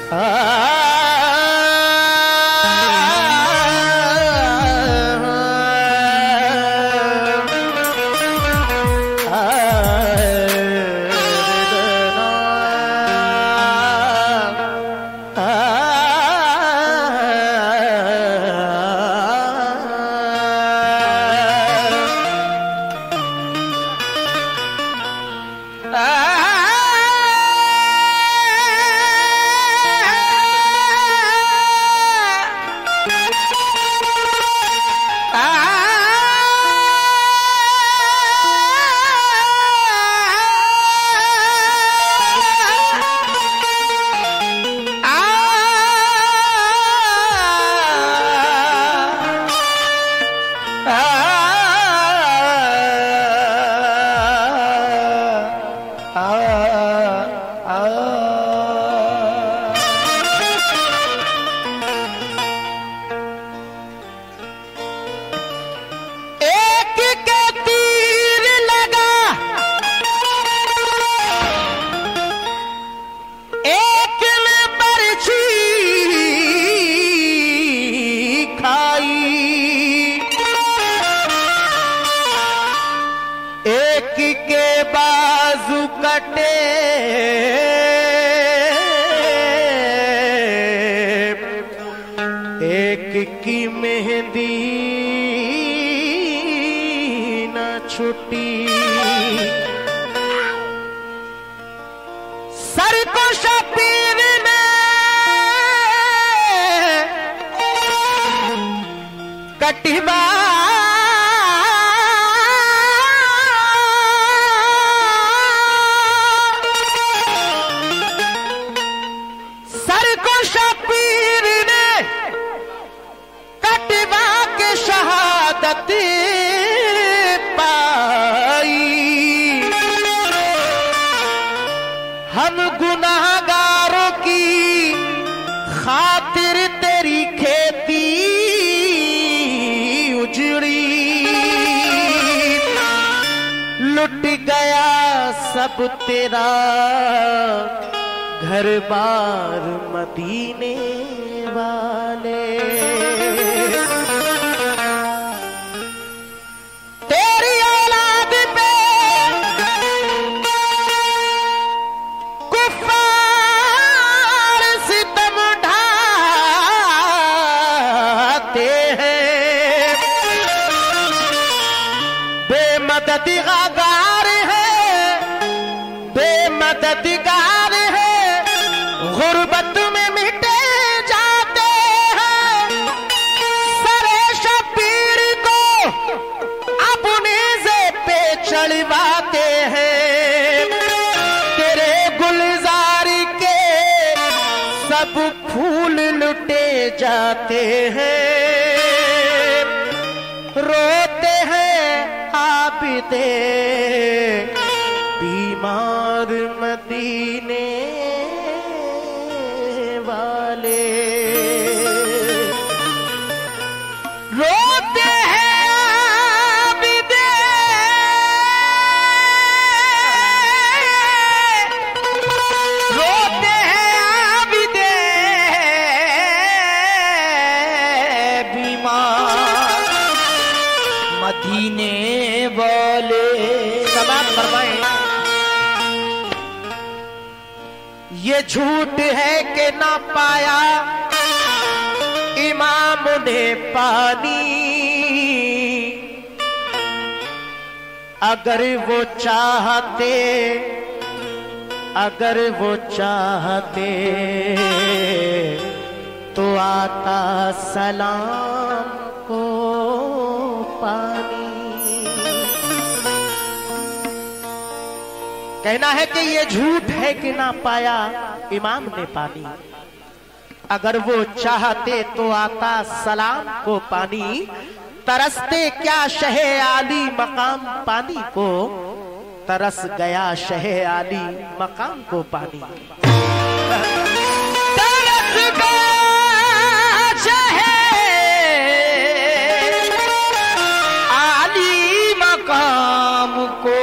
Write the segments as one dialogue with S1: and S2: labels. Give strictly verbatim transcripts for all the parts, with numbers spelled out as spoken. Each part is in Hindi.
S1: एक की मेहंदी न छुटी, सर को शबीर ने कटिबा पाई। हम गुनाहगारों की खातिर तेरी खेती उजड़ी, लुट गया सब तेरा घर बार मदीने वाले। बेमददगार है, बेमददगार है, गुर्बत में मिटे जाते हैं। सरे शबीर को अपने से पे चढ़वाते हैं। तेरे गुलजार के सब फूल लुटे जाते हैं। रोते हैं आबिदे बीमार मदीने वाले, रोते हैं आबिदे रोते हैं आबिदे बीमार मदीने वाले। समाप्त फरमाए। ये झूठ है कि ना पाया इमाम ने पानी, अगर वो चाहते अगर वो चाहते तो आता सलाम को पानी। कहना है कि ये झूठ है कि ना पाया इमाम ने पानी, अगर वो चाहते तो आता सलाम को पानी। तरसते क्या शहे आली मकाम पानी को, तरस गया शहे आली मकाम को पानी। तरस गया शहे आली मकाम को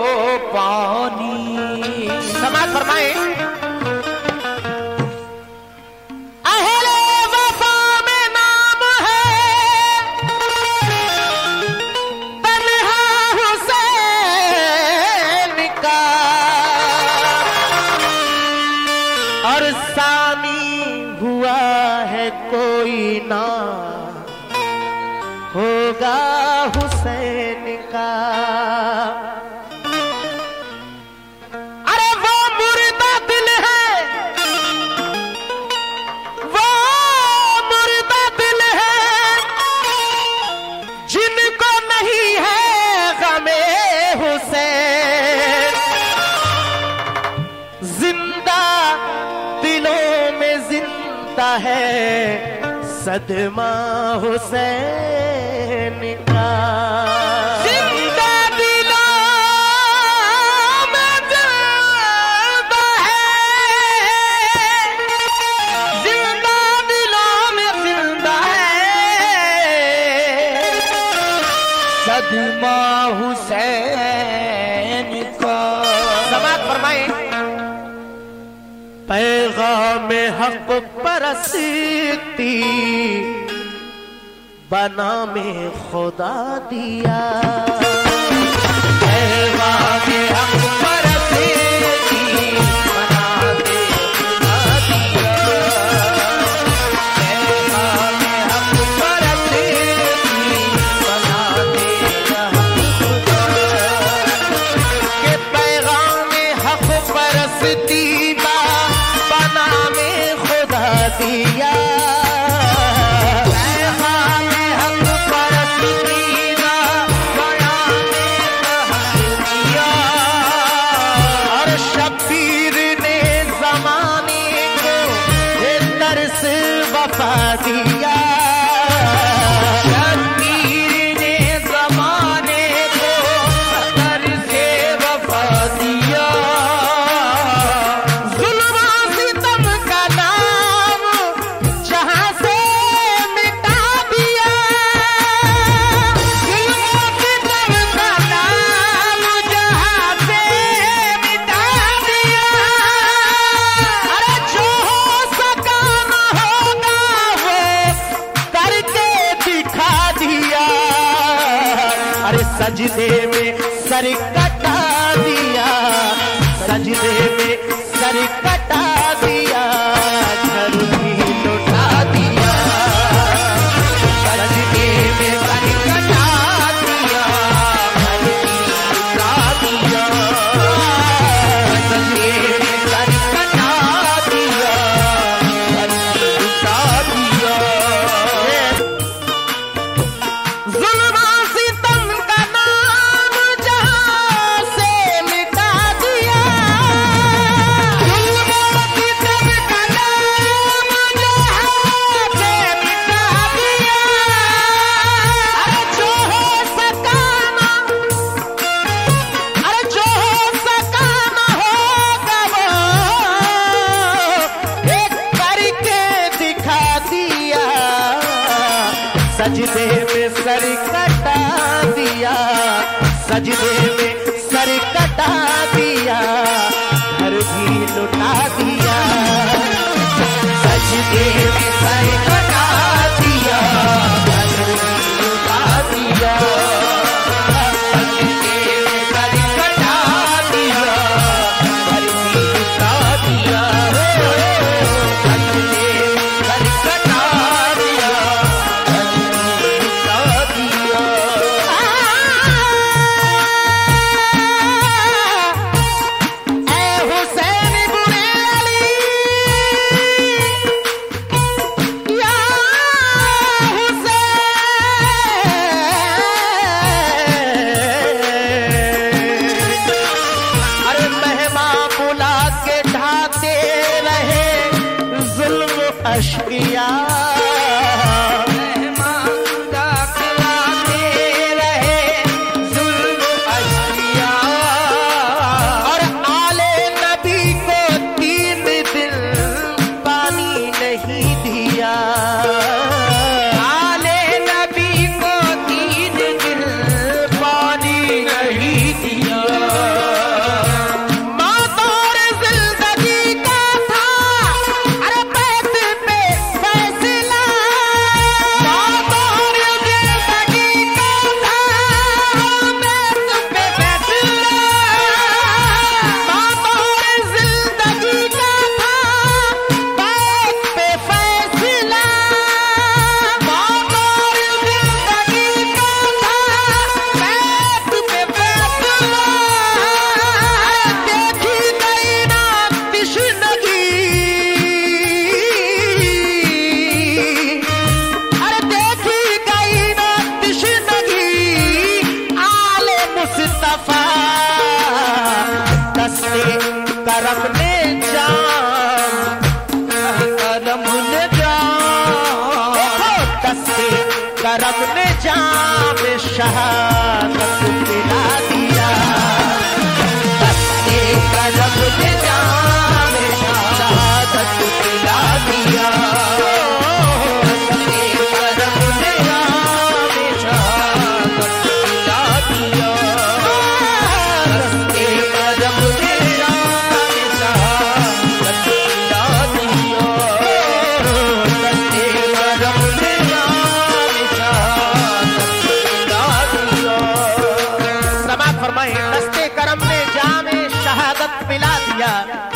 S1: पानी। समाज फरमाए। सानी हुआ है कोई ना होगा हुसैन का। अरे वो मुर्दा दिल है, वो मुर्दा दिल है जिनको नहीं है गमे हुसैन। जिंदा दिलों में जिंदा है सदमा हुसैन का। जिंदा दिलों में जिंदा है, जिंदा दिलों में जिंदा है
S2: सदमा हुसैन का।
S1: समात फरमाए। पैगाम हक परस्ती बना में खुदा दिया। पैगाम हक परस्ती बना में खुदा दिया। पैगाम हक परस्ती बना में खुदा के पैगाम हक परस्ती बना में खुदा दिया। पैगाम हक परस्ती बना में खुदा दिया। और शब्बीर ने ज़माने को ये दर्स वफा दिया। शब्बीर ने ज़माने को दर्स वफा दिया। सजदे में सर कटा दिया, सजदे में सर कटा दिया, घर भी लुटा दिया। सजदे में सर कटा दिया, घर भी लुटा दिया। सजदे में सर कटा दिया, घर भी लुटा दिया। जुल्मा सितम का नाम जहां से मिटा दिया। जुल्मा सितम का नाम जहां से मिटा दिया। अरे जो हो सका ना, अरे जो हो सका ना होगा वो एक करके दिखा दिया। सजदे में सर कटा दिया, सजदे में सर कटा दिया, घर भी लुटा दिया। सजदे में सर कटा दिया, घर भी लुटा दिया। सजदे में सर कटा दिया, घर भी लुटा दिया। सजदे में सर कटा दिया, अशकिया करम ने जाम शहादत पिला दिया, दस्ते करम ने जाम शहादत पिला दिया, दस्ते करम ने जाम शहादत पिला दिया, दस्ते करम ने जाम शहादत पिला दिया, दस्ते करम ने जाम शहादत पिला दिया। समाप्त फरमाए, दस्ते करम ने जाम शहादत पिला दिया।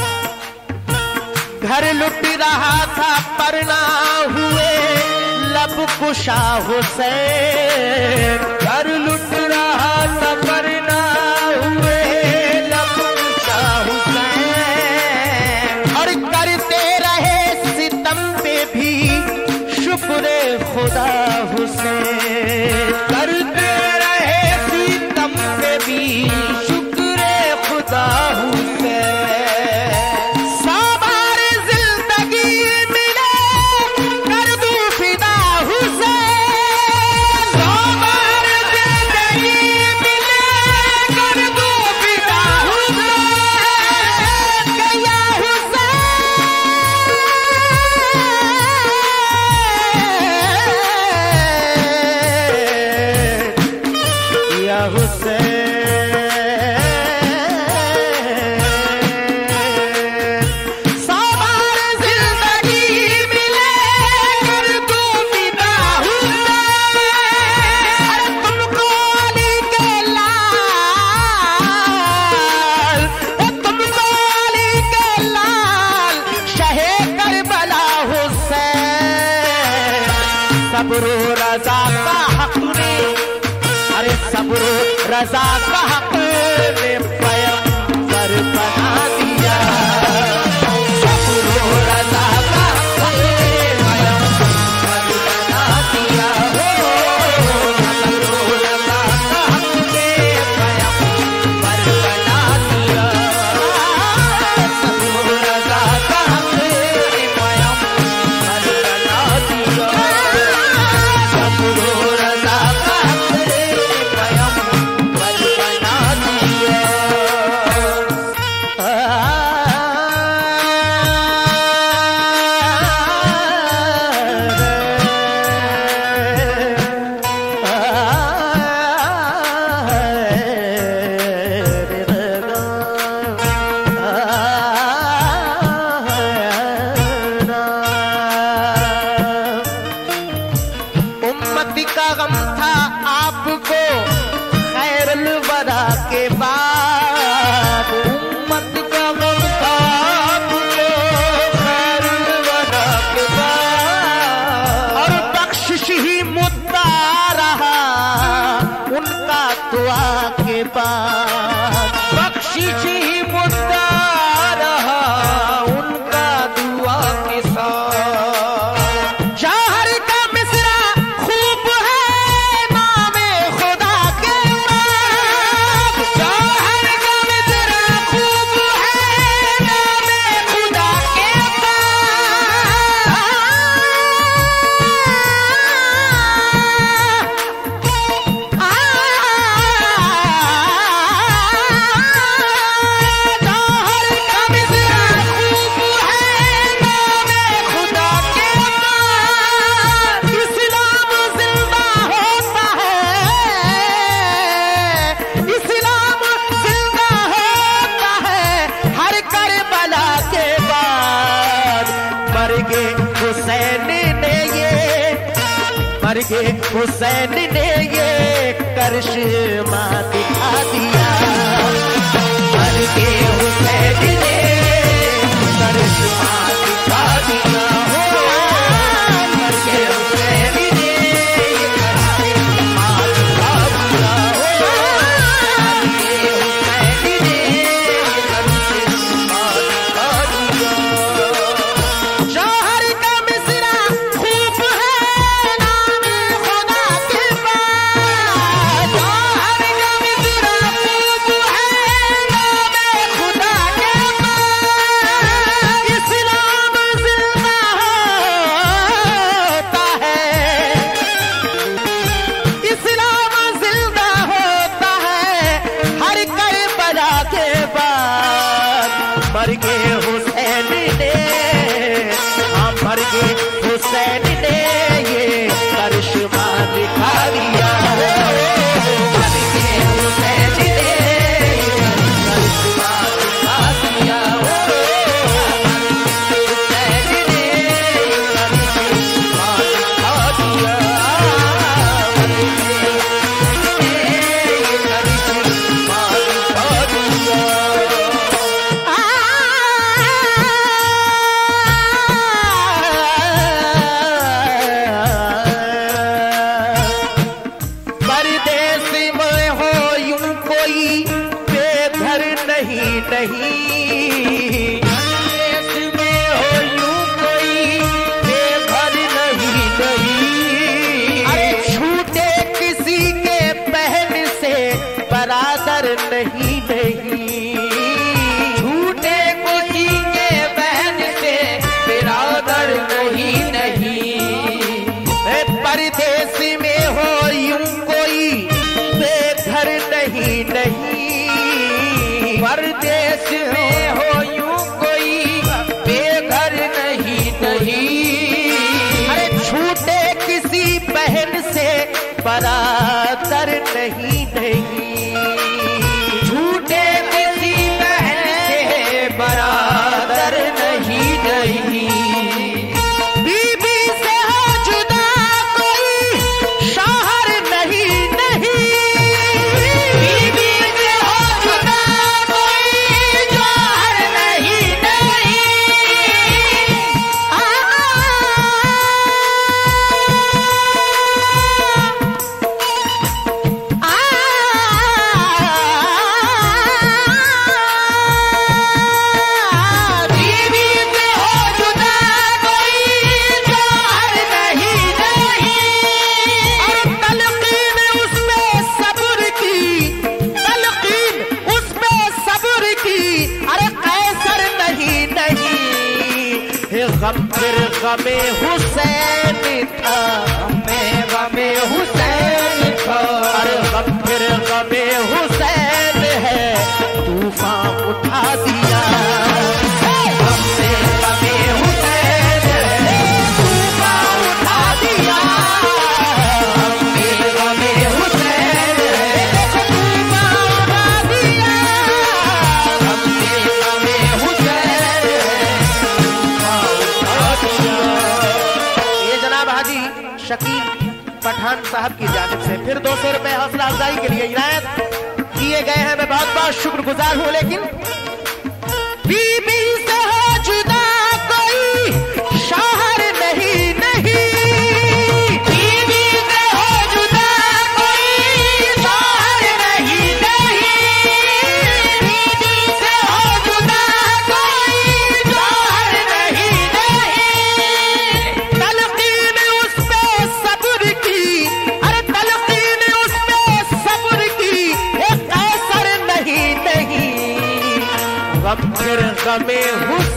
S1: घर लुट रहा था पर ना हुए लब कुशा हुसैन, घर लुट रहा था पर ना हुए लब कुशा हुसैन, और करते रहे सितम पे भी शुक्र खुदा हुसैन, करते रहे सितम पे भी शुक्र खुदा हुसैन। सौ बार जिंदगी मिले कर दूं फिदा हुसैन, सौ बार जिंदगी मिले कर दूं फिदा हुसैन, या हुसैन, या हुसैन। सौ बार जिंदगी मिले कर दूं फिदा हुसैन, तुमको अली के लाल, तुमको अली के लाल शहे करबला हुसैन, सब्र रजा का हक ने, अरे सब्र रजा का हक ने पैगंबर बना दिया, सब्र रजा का हक ने पैगंबर बना दिया, हो सब्र रजा का हक ने पैगंबर बना दिया, सब्र रजा का हक ने पैगंबर बना दिया, सब्र रजा का हक ने पैगंबर बना दिया। उम्मती का गम था आपको खैरुल वरा के बाद, उम्मत का गम था आपको खैरुल वरा के बाद, और बख्शिश ही मुद्दा रहा उनका दुआ के बाद, बख्शिश ही मुद्दा रहा उनका दुआ के साथ। जौहर का मिसरा खूब है नामे खुदा के बाद, जौहर का मिसरा खूब है नामे खुदा के बाद, जौहर का मिसरा खूब है नामे खुदा के बाद। इस्लाम जिंदा होता है, इस्लाम जिंदा होता है हर करबला के बाद। मर गए हुसैन ने ये, मर गए हुसैन ने ये करिश्मा दिखा दिया, मर गए हुसैन ने करिश्मा दिखा दिया, हो मर गए हुसैन ने करिश्मा दिखा दिया, हो मर गए हुसैन ने करिश्मा दिखा दिया। जौहर का मिसरा खूब है नामे खुदा के बाद, जौहर का मिसरा खूब है नामे खुदा के बाद। इस्लाम जिंदा मर्गे हुसैन ने ये करिश्मा दिखा दिया। मर्गे हुसैन ने ये करिश्मा दिखा दिया। हुसैन ने ये करिश्मा दिखा दिया। नहीं देश में हो यूं कोई बेघर नहीं नहीं। अरे छूटे किसी के बहन से बरादर नहीं नहीं। छूटे किसी के बहन से बरादर नहीं नहीं। परदेश में हो यूं कोई बेघर नहीं नहीं। परदेश में हो यूं कोई बेघर नहीं नहीं। अरे छूटे किसी बहन से बरादर नहीं नहीं। छूटे किसी बहन से बरादर नहीं नहीं। बीबी से हो जुदा कोई शौहर नहीं नहीं। बीबी से हो जुदा गम फिर गमे हुसैन था। गमे गमे हुसैन था। अरे गम फिर गमे हुसैन है तूफान उठा दिया। गमे गमे हुसैन है तूफान उठा दिया। गमे गमे हुसैन है तूफान उठा दिया। गमे गमे हुसैन शकील पठान साहब की जानिब से फिर दो सौ रुपए हौसला अफजाई के लिए इनायत किए गए हैं। मैं बहुत बहुत शुक्रगुजार हूं। लेकिन बीबी से हो जुदा कोई शौहर नहीं नहीं। बीबी से हो जुदा कोई शौहर नहीं नहीं। बीबी से हो जुदा कोई शौहर नहीं नहीं। तलकीन उस पे सब्र की। अरे तलकीन उस पे सब्र की एक कैसर नहीं नहीं। गम फिर गमे हुसैन